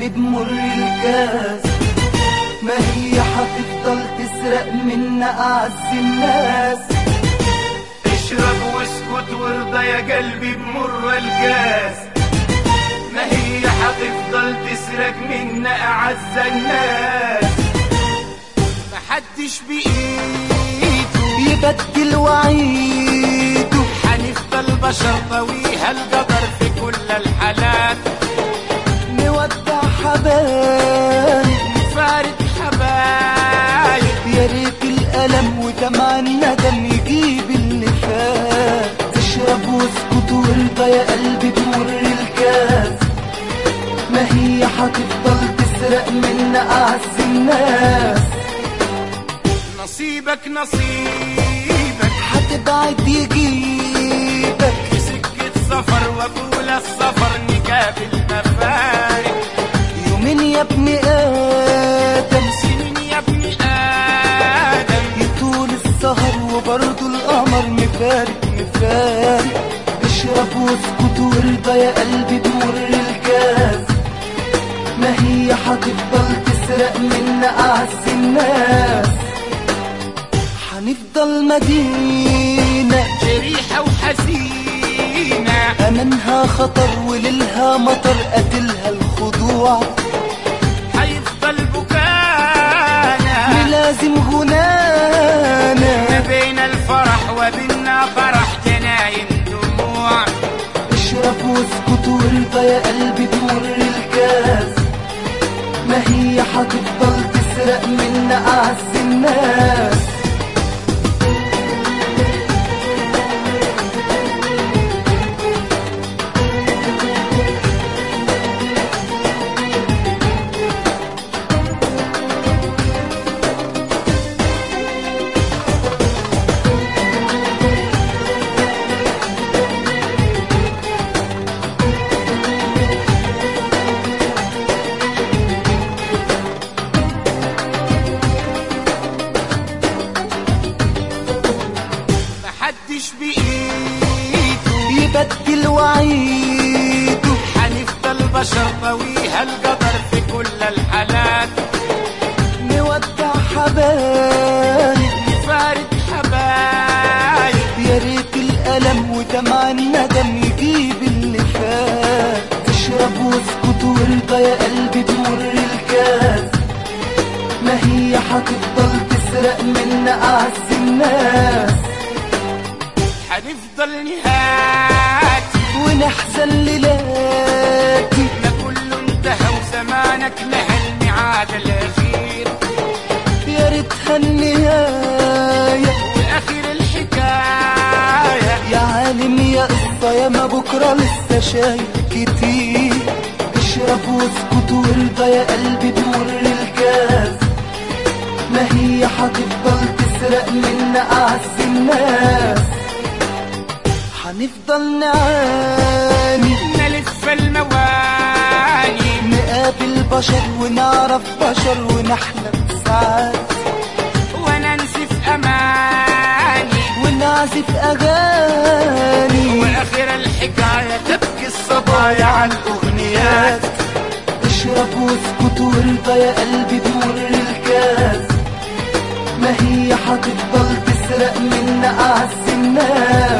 قلبي بمر الكاس، ما هي حتفضل تسرق منا أعز الناس. اشرب واسكت وارضى يا قلبي بمر الكاس، ما هي حتفضل تسرق منا أعز الناس. محدش بإيده يبدل وعيده، حنفضل بشر طويها القدر في كل الحالات. نودع حبايب نفارق حبايب، يا ريت الألم ودمع الندم يجيب اللي فات. اشرب واسكت وارضى يا قلبي بمر الكاس، ما هي حتفضل تسرق منا أعز الناس. نصيبك نصيبك حتبعد يجيبك في سكة سفر، وطول السفر نقابل مفارق. يومين يا ابن آدم، سنين يا ابن آدم، يطول السهر وبرضه القمر مفارق مفارق. اشرب واسكت وارضى يا قلبي بمر الكاس، ما هي حتفضل تسرق منا أعز الناس. حنفضل مدينة جريحة وحزينة، أمنها خطر وليلها مطر، قتلها الخضوع. حيفضل بكانا لازم غنانا، ما بين الفرح وبيننا فرح جناين دموع. اشرب واسكت وارضى يا قلبي بمر الكاس، ما هي حتفضل تسرق منا أعز الناس. محدش بإيده يبدل وعيده، حنفضل بشر طويها القدر في كل الحالات. نودع حبايب نفارق حبايب، يا ريت الألم ودمع الندم يجيب اللي فات. اشرب واسكت وارضى يا قلبي بمر الكاس، ما هي حتفضل تسرق منا أعز الناس. حنفضل نهاتي ونحزن ليلاتي، ما كله انتهى وزمانك نهى الميعاد الأخير. يا ريتها النهاية وآخر الحكاية، يا عالم يا قصة يا ما بكرة لسه شايل كتير. اشرب واسكت وارضى يا قلبي بمر الكاس، ما هي حتفضل تسرق منا أعز الناس. حنفضل نعاني نلف المواني، نقابل بشر ونعرف بشر ونحلم ساعات. ونحزن ليلاتي، يا عالم يا قصة يا ما بكرة لسه شايل كتير. اشرب واسكت وارضى يا قلبي بمر الكاس، ما هي حتفضل تسرق منا أعز الناس. حنفضل نعاني نلف المواني، نقابل بشر ونعرف بشر ونحلم ساعات. وننسف أماني، ونعزف أغاني، وآخر الحكاية تبكي الصبايا على الأغنيات. اشرب واسكت وارضى يا قلبي بمر الكاس، ما هي حتفضل تسرق منا أعز الناس.